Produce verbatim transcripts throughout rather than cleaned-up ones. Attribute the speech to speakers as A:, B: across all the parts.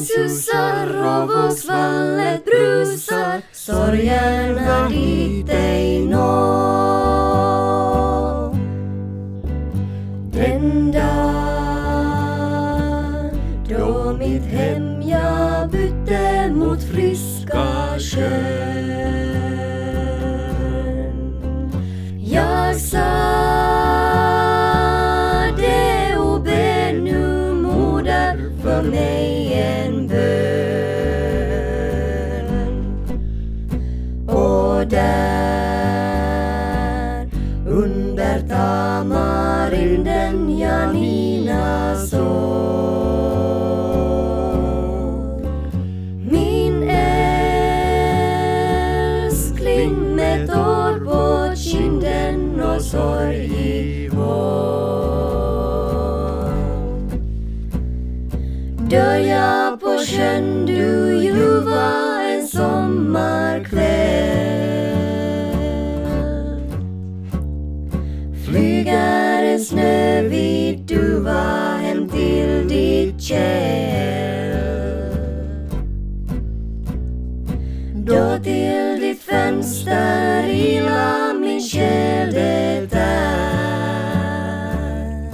A: susar och vågsvallet brusar, sorgerna dit ej når. Den dag då mitt hem jag bytte mot friska sjön, jag sa det och be nu moder för mig en bön. Och där under tamarinden Janina såg min älskling med tår på kinden och sorg i håg. Dör jag på sjön du ju var en sommarkväll, flyger en snövit duva hem till ditt kärl. Då till ditt fönster ila min själ det är,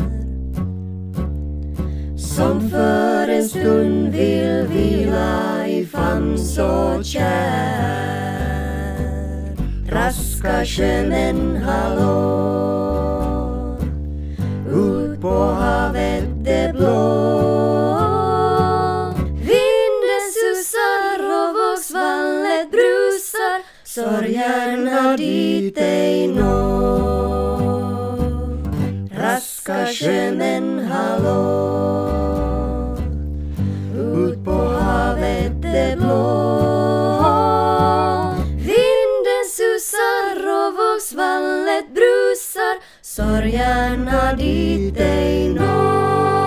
A: som för en stund vill vila i famn så kär. Raska sjömän hallå, ut på havet det blå. Vinden susar och vågsvallet brusar, sorgerna dit ej når. Raska sjömän hallå, ut på havet det blå. Vinden susar och vågsvallet brusar, sorgerna dit ej når.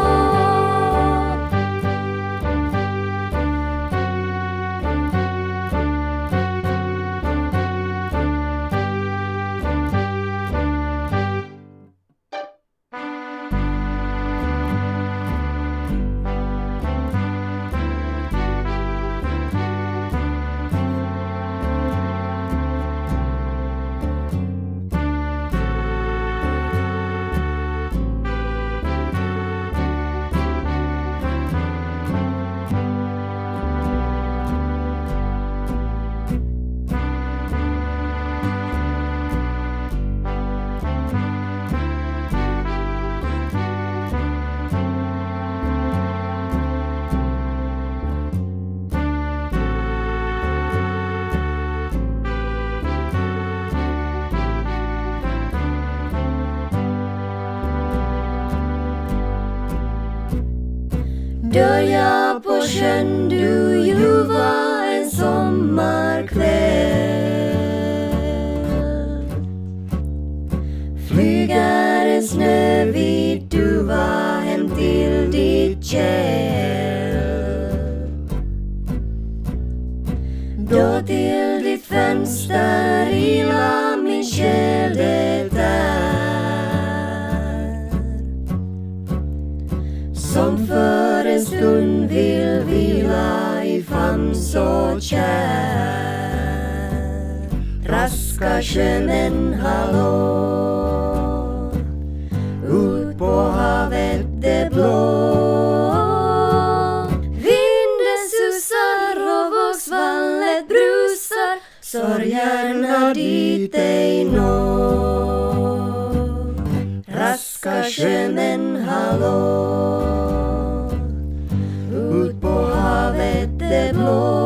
A: Dör jag på sjön du ju var en sommarkväll, flyger en snövit duva hem till ditt kärl. Då till ditt fönster ila min själ det är, som för en stund vill vila i famn så kär. Raska sjömän hallå, ut på havet det blå. Vinden susar och vågsvallet brusar, sorgerna dit ej når. Raska sjömän hallå, ut på havet det blå.